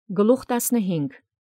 Գլուխ 15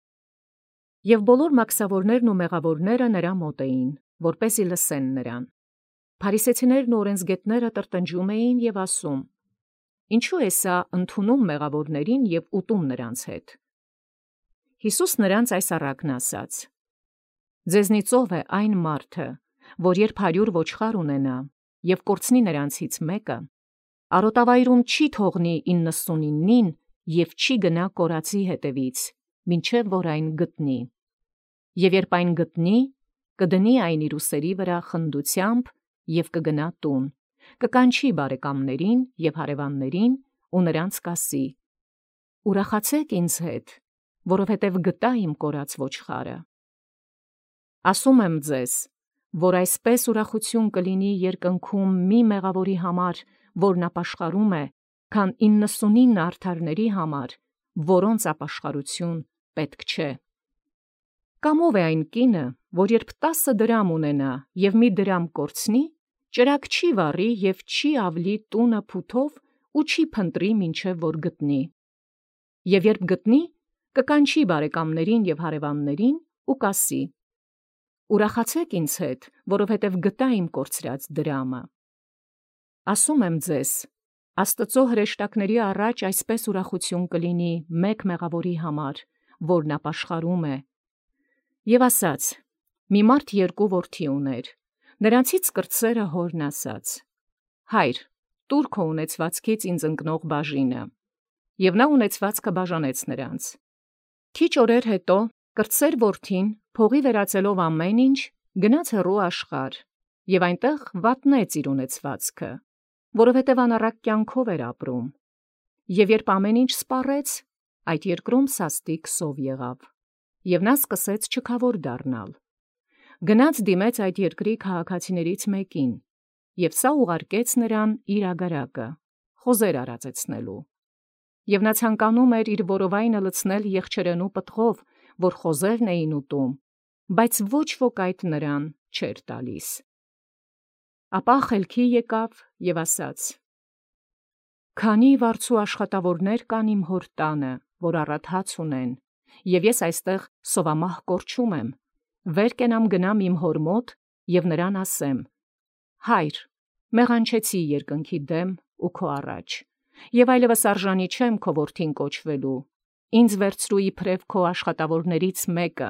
Եվ բոլոր մաքսավորներն ու մեղավորները նրա մոտ էին, որպեսզի լսեն նրան։ Փարիսեցիներն ու օրենսգետները տրտնջում էին և ասում. Ինչու է սա ընդունում մեղավորներին և ուտում նրանց հետ։ Յիսուս նրանց այս առակն ասաց. Ձեզնից ով է այն մարդը, որ երբ 100 ոչխար ունենա և կորցնի նրանցից մեկը, արոտավայրում չի թողնի 99-ին և չի գնա կորածի հետևից, մինչև որ այն գտնի։ Եվ երբ այն գտնի, կդնի այն իր ուսերի վրա խնդությամբ և կգնա տուն, կկանչի բարեկամներին և հարևաններին ու նրանց կասի. Ուրախացեք ինձ հետ, որովհետև գտա իմ կորած ոչխարը։ Ասում եմ ձեզ, որ այսպես ուրախություն կլինի երկնքում մի մեղավորի համար, որն ապաշխարում է, քան 99 արդարների համար, որոնց ապաշխարություն պետք չէ։ Կամ ով է այն կինը, որ երբ 10 դրամ ունենա և մի դրամ կորցնի, ճրագ չի վառի և չի ավլի տունը փութով ու չի փնտրի մինչև որ գտնի։ Եվ երբ գտնի, կկանչի բարեկամներին և հարևաններին ու կասի. Ուրախացեք ինձ հետ, որովհետև գտա իմ կորցրած դրամը։ Ասում եմ ձեզ, Աստծո հրեշտակների առաջ այսպես ուրախություն կլինի մեկ մեղավորի համար, որն ապաշխարում է։ Եվ ասաց. մի մարդ 2 որդի ուներ, նրանցից կրտսերը հորն ասաց. Հայր, տուր քո ունեցվածքից ինձ ընկնող բաժինը։ Եվ նա ունեցվածքը բաժանեց նրանց։ Քիչ օրեր հետո կրտսեր որդին, փողի վերածելով ամեն ինչ, գնաց հեռու աշխարհ և այնտեղ վատնեց իր ունեցվածքը, որովհետև անառակ կյանքով էր ապրում։ Եվ երբ ամեն ինչ սպառեց, այդ երկրում սաստիկ սով եղավ, և նա սկսեց չքավոր դառնալ։ Գնաց դիմեց այդ երկրի քաղաքացիներից մեկին, և սա ուղարկեց նրան իր ագարակը, խոզեր արածեցնելու։ Եվ նա ցանկանում էր իր որովայնը լցնել եղջերենու պտղով, որ խոզերն էին ուտում, բայց ոչ ոք այդ նրան չէր տալիս։ Ապա խելքի եկավ և ասաց. Քանի վարձու աշխատավորներ կան իմ հոր տանը, որ առատ հաց ունեն, և ես այստեղ սովամահ կորչում եմ, վեր կենամ գնամ իմ հոր մոտ և նրան ասեմ. Հայր, մեղանչեցի երկնքի դեմ ու քո առաջ, և այլևս արժանի չեմ քո որդին կոչվելու, ինձ վերցրու իբրև քո աշխատավորներից մեկը։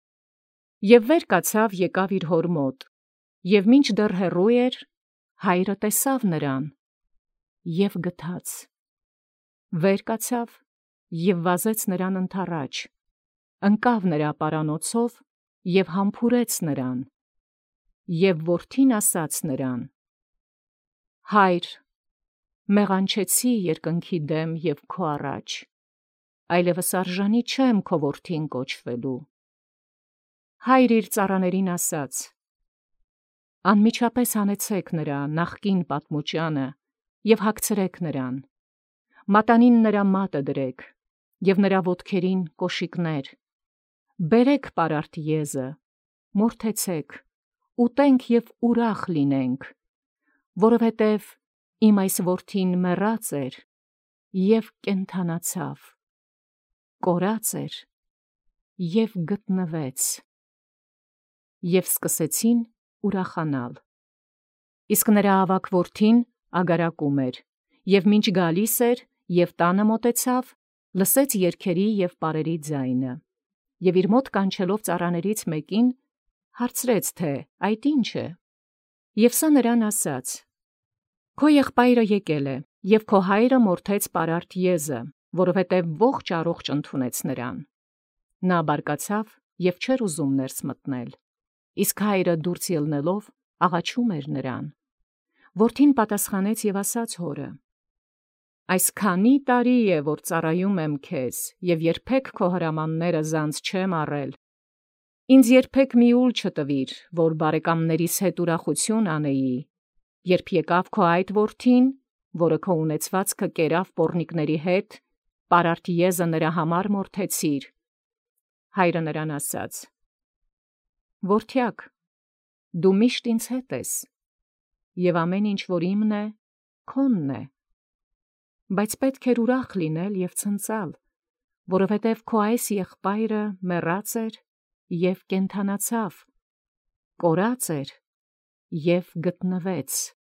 Եվ վեր կացավ եկավ իր հոր մոտ, և մինչ դեռ հեռու էր, հայրը տեսավ նրան և գթաց։ Վեր կացավ և վազեց նրան ընդառաջ, ընկավ նրա պարանոցով և համբուրեց նրան։ Եվ որդին ասաց նրան. Հայր, մեղանչեցի երկնքի դեմ և քո առաջ, այլևս արժանի չեմ քո որդին կոչվելու։ Հայրը իր ծառաներին ասաց. Անմիջապես հանեցեք նրա նախկին պատմուճանը և հագցրեք նրան, մատանին նրա մատը դրեք և նրա ոտքերին կոշիկներ, բերեք պարարտ եզը, մորթեցեք, ուտենք և ուրախ լինենք, որովհետև իմ այս որդին մեռած էր և կենդանացավ, կորած էր և գտնվեց։ Եվ սկսեցին ուրախանալ։ Իսկ նրա ավագ որդին ագարակում էր, և մինչ գալիս էր և տանը մոտեցավ, լսեց երգերի և պարերի ձայնը, և իր մոտ կանչելով ծառաներից մեկին, հարցրեց, թե այդ ինչ է։ Եվ սա նրան ասաց. Քո եղբայրը եկել է, և քո հայրը մորթեց պարարտ եզը, որովհետև ողջ առողջ ընդունեց նրան։ Նա բարկացավ և չէր ուզում ներս մտնել, իսկ հայրը դուրս ելնելով աղաչում էր նրան։ Որդին պատասխանեց և ասաց հորը. Այս քանի տարի է, որ ծառայում եմ քեզ, և երբեք քո հրամանները զանց չեմ առել։ Ինձ երբեք մի ուլ չտվիր, որ բարեկամներիս հետ ուրախություն անեի, երբ եկավ քո այդ որդին, որը քո ունեցվածքը կերավ պոռնիկների հետ, պարարտ եզը նրա համար մորթեցիր։ Հայրը նրան ասաց. Որդյակ, դու միշտ ինձ հետ ես, և ամեն ինչ, որ իմն է, քոնն է, բայց պետք էր ուրախ լինել և ցնծալ, որովհետև քո այս եղբայրը մեռած էր և կենդանացավ, կորած էր և գտնվեց։